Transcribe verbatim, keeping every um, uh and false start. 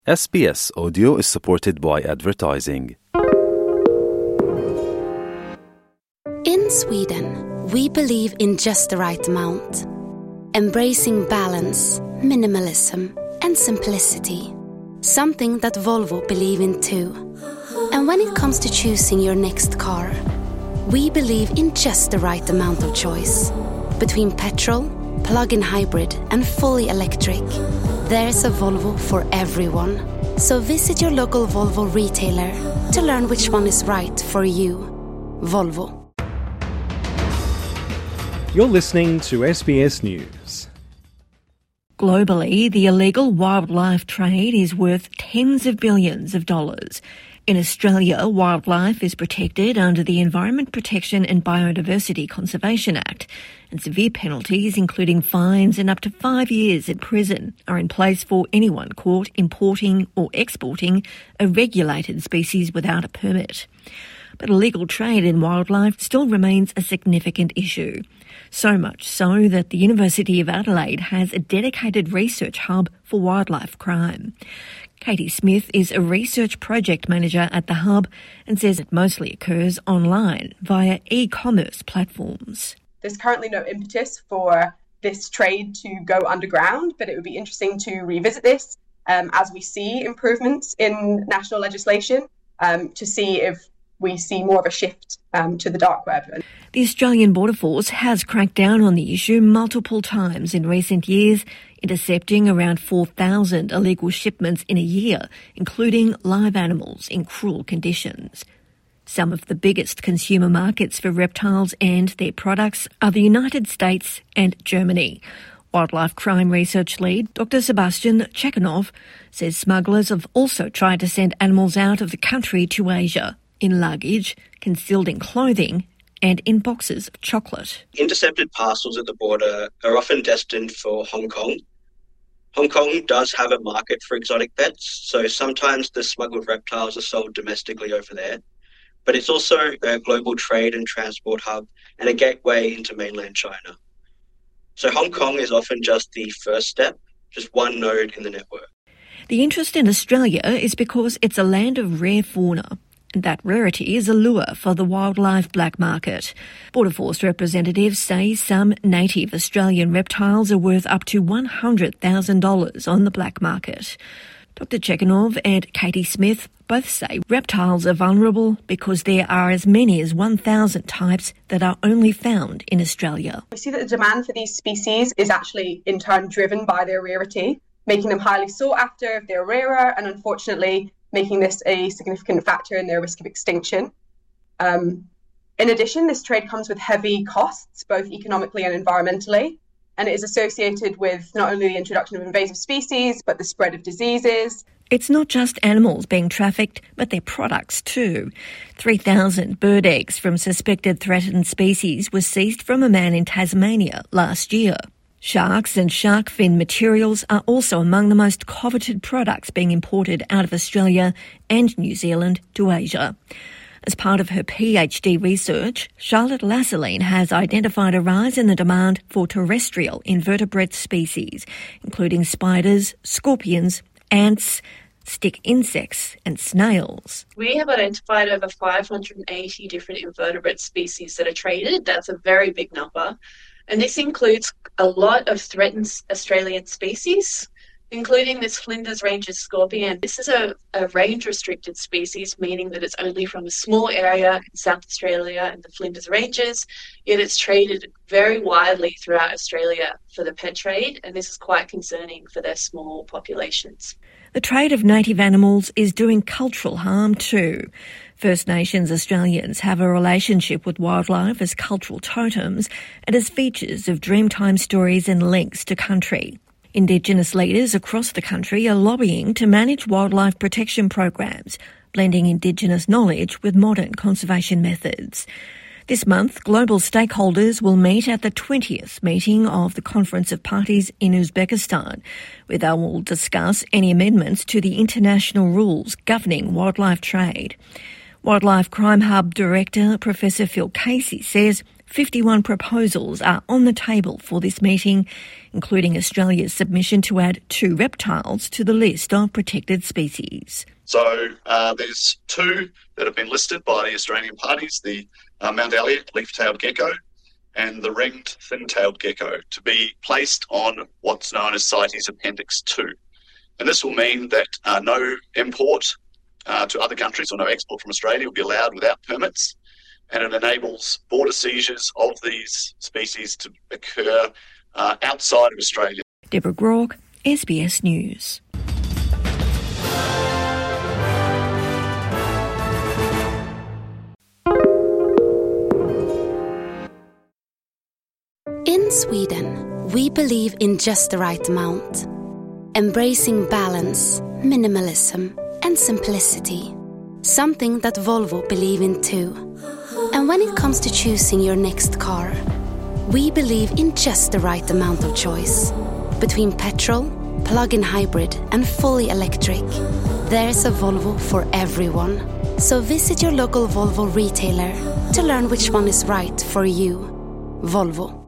S B S Audio is supported by advertising. In Sweden, we believe in just the right amount. Embracing balance, minimalism, and simplicity. Something that Volvo believe in too. And when it comes to choosing your next car, we believe in just the right amount of choice. Between petrol, plug-in hybrid, and fully electric, there's a Volvo for everyone. So visit your local Volvo retailer to learn which one is right for you. Volvo. You're listening to S B S News. Globally, the illegal wildlife trade is worth tens of billions of dollars. In Australia, wildlife is protected under the Environment Protection and Biodiversity Conservation Act, and severe penalties, including fines and up to five years in prison, are in place for anyone caught importing or exporting a regulated species without a permit. But illegal trade in wildlife still remains a significant issue. So much so that the University of Adelaide has a dedicated research hub for wildlife crime. Katie Smith is a research project manager at the hub and says it mostly occurs online via e-commerce platforms. There's currently no impetus for this trade to go underground, but it would be interesting to revisit this um, as we see improvements in national legislation um, to see if we see more of a shift um, to the dark web. The Australian Border Force has cracked down on the issue multiple times in recent years, intercepting around four thousand illegal shipments in a year, including live animals in cruel conditions. Some of the biggest consumer markets for reptiles and their products are the United States and Germany. Wildlife crime research lead Doctor Sebastian Chekhanov says smugglers have also tried to send animals out of the country to Asia, in luggage, concealed in clothing, and in boxes of chocolate. Intercepted parcels at the border are often destined for Hong Kong. Hong Kong does have a market for exotic pets, so sometimes the smuggled reptiles are sold domestically over there. But it's also a global trade and transport hub and a gateway into mainland China. So Hong Kong is often just the first step, just one node in the network. The interest in Australia is because it's a land of rare fauna. And that rarity is a lure for the wildlife black market. Border Force representatives say some native Australian reptiles are worth up to one hundred thousand dollars on the black market. Doctor Chekhanov and Katie Smith both say reptiles are vulnerable because there are as many as one thousand types that are only found in Australia. We see that the demand for these species is actually in turn driven by their rarity, making them highly sought after if they're rarer, and unfortunately making this a significant factor in their risk of extinction. Um, in addition, this trade comes with heavy costs, both economically and environmentally, and it is associated with not only the introduction of invasive species, but the spread of diseases. It's not just animals being trafficked, but their products too. three thousand bird eggs from suspected threatened species were seized from a man in Tasmania last year. Sharks and shark fin materials are also among the most coveted products being imported out of Australia and New Zealand to Asia. As part of her PhD research, Charlotte Lassaline has identified a rise in the demand for terrestrial invertebrate species, including spiders, scorpions, ants, stick insects and snails. We have identified over five hundred eighty different invertebrate species that are traded. That's a very big number. And this includes a lot of threatened Australian species, including this Flinders Ranges scorpion. This is a, a range-restricted species, meaning that it's only from a small area in South Australia and the Flinders Ranges, yet it's traded very widely throughout Australia for the pet trade, and this is quite concerning for their small populations. The trade of native animals is doing cultural harm too. First Nations Australians have a relationship with wildlife as cultural totems and as features of Dreamtime stories and links to country. Indigenous leaders across the country are lobbying to manage wildlife protection programs, blending Indigenous knowledge with modern conservation methods. This month, global stakeholders will meet at the twentieth meeting of the Conference of Parties in Uzbekistan, where they will discuss any amendments to the international rules governing wildlife trade. Wildlife Crime Hub Director Professor Phil Casey says fifty-one proposals are on the table for this meeting, including Australia's submission to add two reptiles to the list of protected species. So uh, there's two that have been listed by the Australian parties, the uh, Mount Elliott leaf-tailed gecko and the ringed thin-tailed gecko, to be placed on what's known as CITES Appendix two. And this will mean that uh, no import uh, to other countries or no export from Australia will be allowed without permits, and it enables border seizures of these species to occur uh, outside of Australia. Deborah Grauke, S B S News. In Sweden, we believe in just the right amount, embracing balance, minimalism, and simplicity. Something that Volvo believe in too. And when it comes to choosing your next car, we believe in just the right amount of choice. Between petrol, plug-in hybrid, and fully electric, there's a Volvo for everyone. So visit your local Volvo retailer to learn which one is right for you. Volvo.